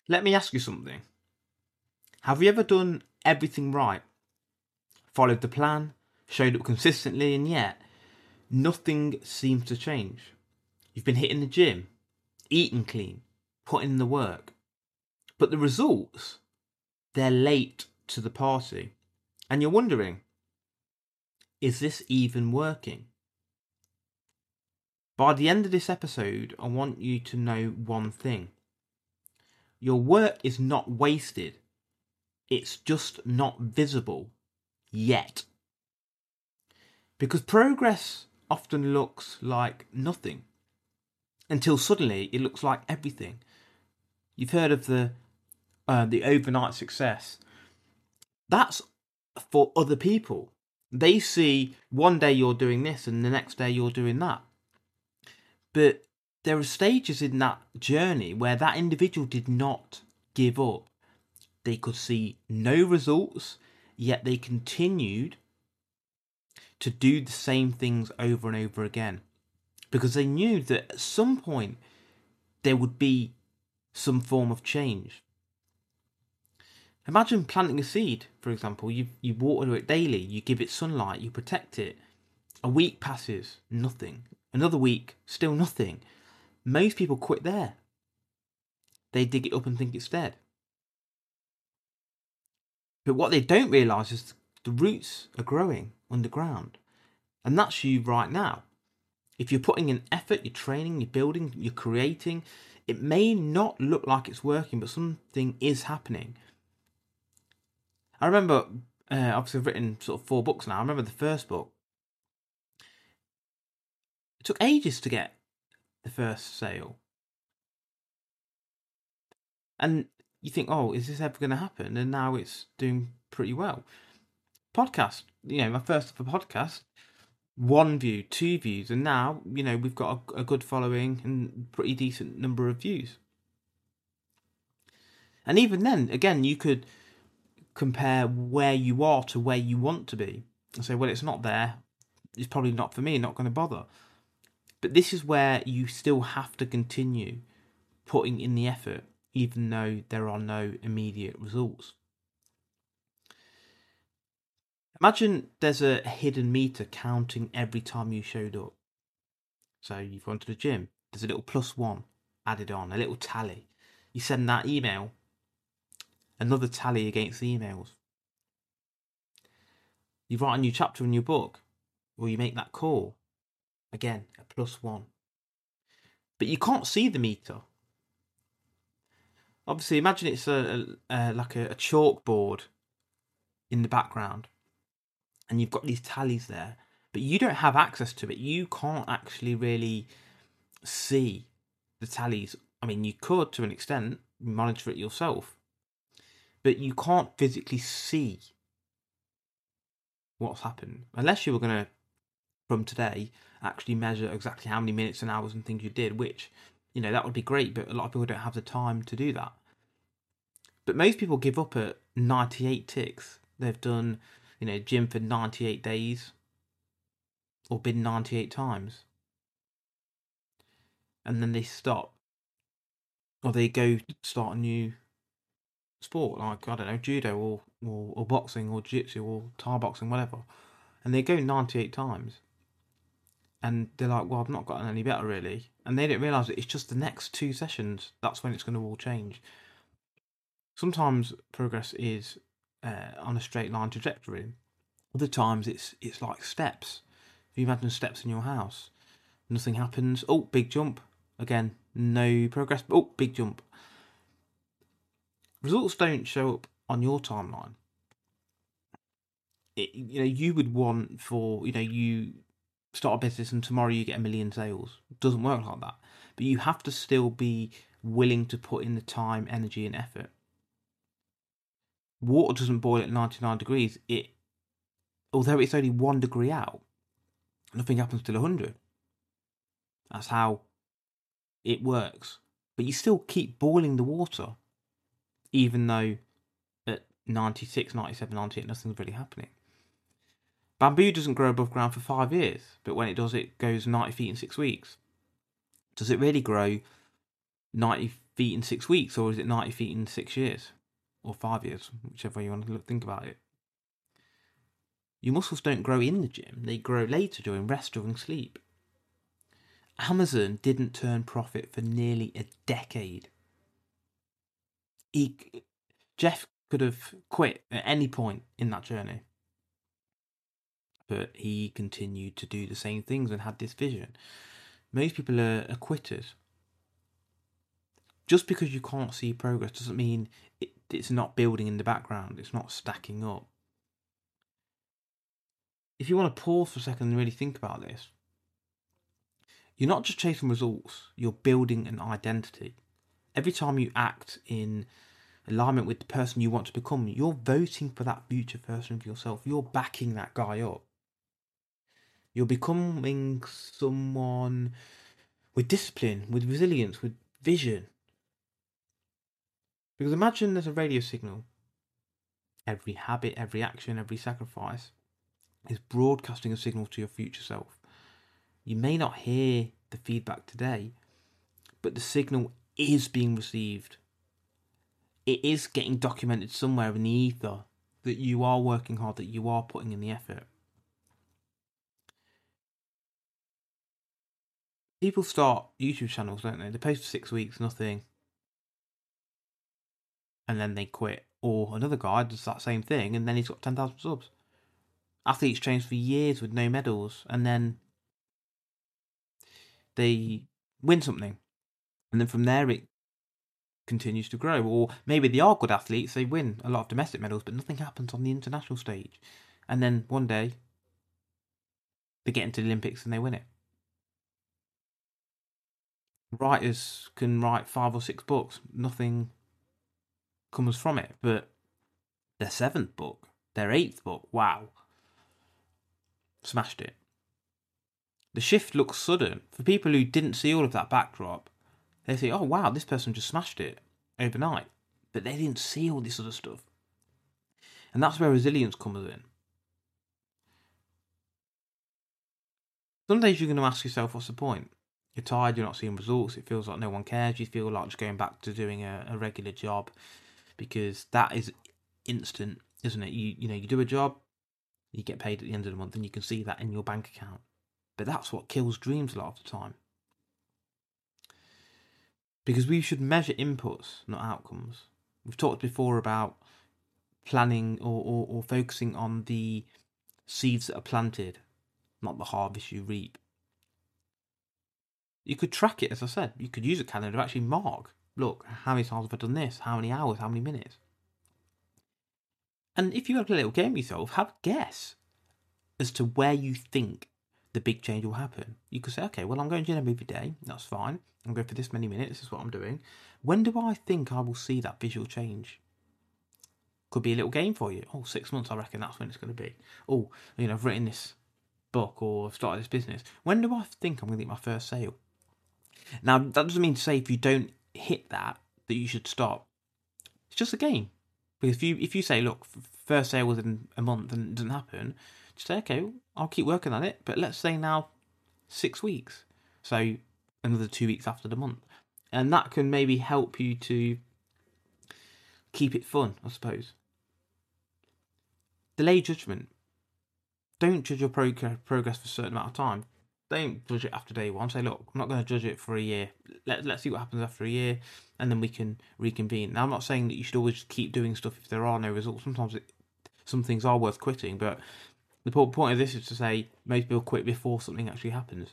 Let me ask you something. Have you ever done everything right? Followed the plan, showed up consistently, and yet nothing seems to change? You've been hitting the gym, eating clean, putting in the work. But the results, they're late to the party. And you're wondering, is this even working? By the end of this episode, I want you to know one thing. Your work is not wasted. It's just not visible yet. Because progress often looks like nothing until suddenly it looks like everything. You've heard of the overnight success. That's for other people. They see one day you're doing this and the next day you're doing that. But there are stages in that journey where that individual did not give up. They could see no results, yet they continued to do the same things over and over again. Because they knew that at some point there would be some form of change. Imagine planting a seed, for example. You water it daily, you give it sunlight, you protect it. A week passes, nothing. Another week, still nothing. Most people quit there. They dig it up and think it's dead. But what they don't realise is the roots are growing underground. And that's you right now. If you're putting in effort, you're training, you're building, you're creating, it may not look like it's working, but something is happening. I remember, obviously I've written sort of 4 books now. I remember the first book. It took ages to get the first sale. And you think, oh, is this ever going to happen? And now it's doing pretty well. Podcast, my first ever podcast, 1 view, 2 views, and now, we've got a good following and pretty decent number of views. And even then, again, you could compare where you are to where you want to be and say, well, it's not there. It's probably not for me, not going to bother. But this is where you still have to continue putting in the effort, even though there are no immediate results. Imagine there's a hidden meter counting every time you showed up. So you've gone to the gym, there's a little +1 added on, a little tally. You send that email, another tally against the emails. You write a new chapter in your book, or you make that call, again, a +1. But you can't see the meter. Obviously, imagine it's like a chalkboard in the background, and you've got these tallies there, but you don't have access to it. You can't actually really see the tallies. I mean, you could to an extent, monitor it yourself, but you can't physically see what's happened unless you were going to, from today, actually measure exactly how many minutes and hours and things you did, which, that would be great, but a lot of people don't have the time to do that. But most people give up at 98 ticks. They've done, gym for 98 days or been 98 times. And then they stop. Or they go start a new sport, like, I don't know, judo or boxing or jiu-jitsu or Thai boxing, whatever. And they go 98 times. And they're like, well, I've not gotten any better, really. And they don't realise that it's just the next 2 sessions. That's when it's going to all change. Sometimes progress is on a straight line trajectory. Other times it's like steps. If you imagine steps in your house, nothing happens. Oh, big jump. Again, no progress. Oh, big jump. Results don't show up on your timeline. You would want for, you start a business and tomorrow you get 1 million sales. It doesn't work like that. But you have to still be willing to put in the time, energy and effort. Water doesn't boil at 99 degrees. Although it's only 1 degree out, nothing happens till 100. That's how it works. But you still keep boiling the water, even though at 96, 97, 98, nothing's really happening. Bamboo doesn't grow above ground for 5 years, but when it does, it goes 90 feet in 6 weeks. Does it really grow 90 feet in 6 weeks, or is it 90 feet in 6 years? Or 5 years, whichever way you want to think about it. Your muscles don't grow in the gym, they grow later during rest, during sleep. Amazon didn't turn profit for nearly a decade. Jeff could have quit at any point in that journey, but he continued to do the same things and had this vision. Most people are quitters. Just because you can't see progress doesn't mean it's not building in the background, it's not stacking up. If you want to pause for a second and really think about this, you're not just chasing results, you're building an identity. Every time you act in alignment with the person you want to become, you're voting for that future version of yourself. You're backing that guy up. You're becoming someone with discipline, with resilience, with vision. Because imagine there's a radio signal. Every habit, every action, every sacrifice is broadcasting a signal to your future self. You may not hear the feedback today, but the signal is being received. It is getting documented somewhere in the ether that you are working hard, that you are putting in the effort. People start YouTube channels, don't they? They post for 6 weeks, nothing, and then they quit. Or another guy does that same thing, and then he's got 10,000 subs. Athletes train for years with no medals, and then they win something, and then from there it continues to grow. Or maybe they are good athletes, they win a lot of domestic medals, but nothing happens on the international stage, and then one day they get into the Olympics and they win it. Writers can write 5 or 6 books, nothing comes from it, but their 7th book, their 8th book, wow, smashed it. The shift looks sudden. For people who didn't see all of that backdrop, they say, oh wow, this person just smashed it overnight. But they didn't see all this other stuff. And that's where resilience comes in. Some days you're going to ask yourself, what's the point? You're tired, you're not seeing results, it feels like no one cares, you feel like just going back to doing a regular job, because that is instant, isn't it? You know, you do a job, you get paid at the end of the month, and you can see that in your bank account. But that's what kills dreams a lot of the time. Because we should measure inputs, not outcomes. We've talked before about planning or focusing on the seeds that are planted, not the harvest you reap. You could track it, as I said. You could use a calendar to actually mark, look, how many times have I done this? How many hours? How many minutes? And if you have a little game yourself, have a guess as to where you think the big change will happen. You could say, okay, well, I'm going to gym every day. That's fine. I'm going for this many minutes. This is what I'm doing. When do I think I will see that visual change? Could be a little game for you. Oh, 6 months, I reckon that's when it's going to be. Oh, you know, I've written this book or I've started this business. When do I think I'm going to get my first sale? Now, that doesn't mean to say if you don't hit that you should stop. It's just a game. Because if you say, look, first sale within a month and it doesn't happen, just say, okay, I'll keep working on it. But let's say now 6 weeks. So another 2 weeks after the month. And that can maybe help you to keep it fun, I suppose. Delay judgment. Don't judge your progress for a certain amount of time. Don't judge it after day one. Say, look, I'm not going to judge it for a year. Let's see what happens after a year, and then we can reconvene. Now, I'm not saying that you should always keep doing stuff if there are no results. Sometimes some things are worth quitting, but the point of this is to say most people quit before something actually happens.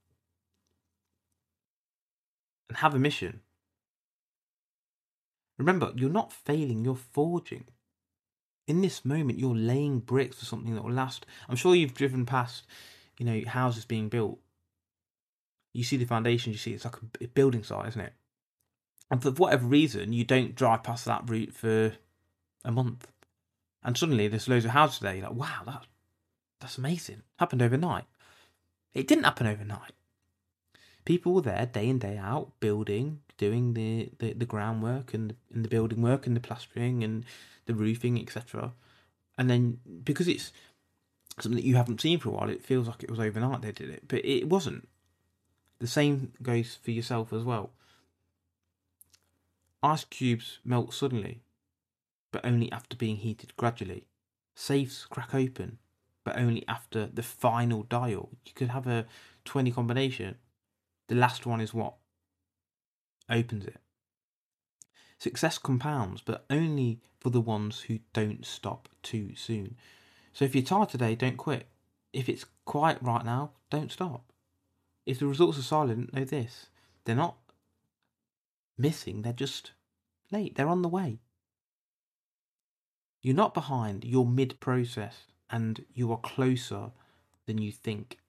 And have a mission. Remember, you're not failing, you're forging. In this moment, you're laying bricks for something that will last. I'm sure you've driven past, you know, houses being built. You see the foundations, you see it's like a building site, isn't it? And for whatever reason, you don't drive past that route for a month. And suddenly there's loads of houses there. You're like, wow, that's amazing. Happened overnight. It didn't happen overnight. People were there day in, day out, building, doing the groundwork and the building work and the plastering and the roofing, etc. And then because it's something that you haven't seen for a while, it feels like it was overnight they did it. But it wasn't. The same goes for yourself as well. Ice cubes melt suddenly, but only after being heated gradually. Safes crack open, but only after the final dial. You could have a 20 combination. The last one is what opens it. Success compounds, but only for the ones who don't stop too soon. So if you're tired today, don't quit. If it's quiet right now, don't stop. If the results are silent, know this. They're not missing, they're just late. They're on the way. You're not behind, you're mid-process, and you are closer than you think.